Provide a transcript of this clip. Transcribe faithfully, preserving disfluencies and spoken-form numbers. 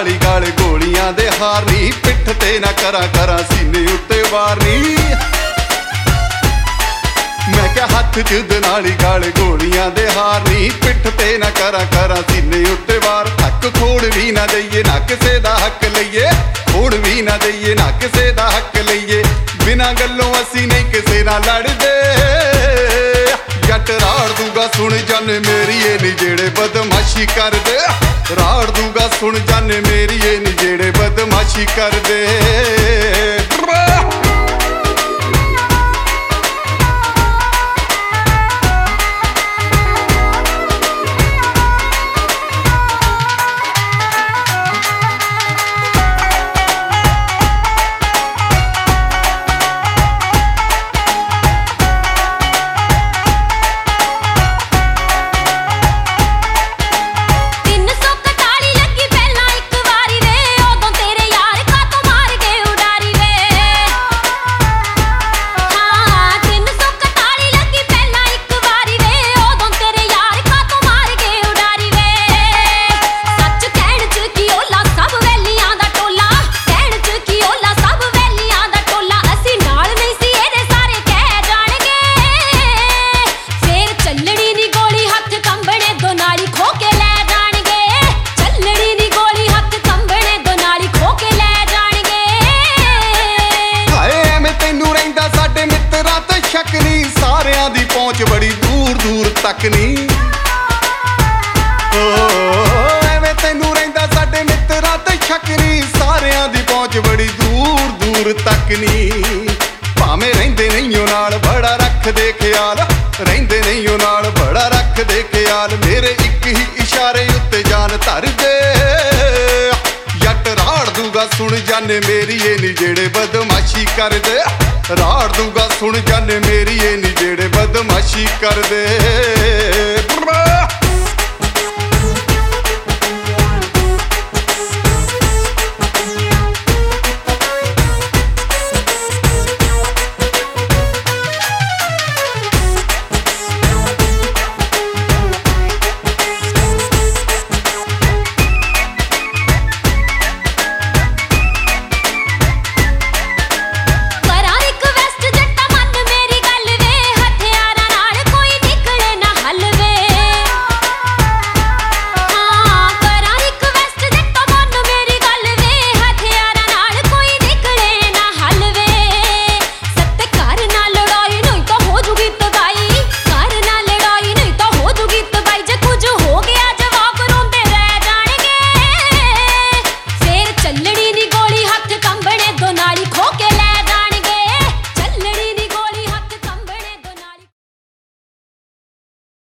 नाली गाल गोलियां दे हार नी पिठ ते ना करा करा सीने उत्ते वार नी मैं क्या हथ जुद नाली गाल गोलियां दे हार नी पिठ ते ना करा करा सीने उत्ते वार हक खोड़ भी ना दईए ना किसे दा हक लईए खोड़ भी ना दईए ना किसे दा हक लईए बिना गल्लों असी नहीं किसे ना लड़दे जट राड़ दूगा सुन जाने मेरी ये नी जेड़े बदमाशी कर दे राड़ दूगा सुन जाने मेरी ये नी जेड़े बदमाशी कर दे सारियां दी पहुंच बड़ी दूर दूर तक नी एवें तैनू रहिंदा साडे मित्रां ते शक नी सारियां दी पहुंच बड़ी दूर दूर तक नी भावें रहिंदे नहीं नाल बड़ा रखदे ख्याल रहिंदे नहीं नाल बड़ा रखदे ख्याल मेरे एक ही इशारे उत्ते जान धर दे जट राड़ दूगा सुन जाने मेरी ये नी जेड़े बदमाशी कर दे राड़ दूगा सुन जाने मेरी ये नी जेड़े बदमाशी कर दे।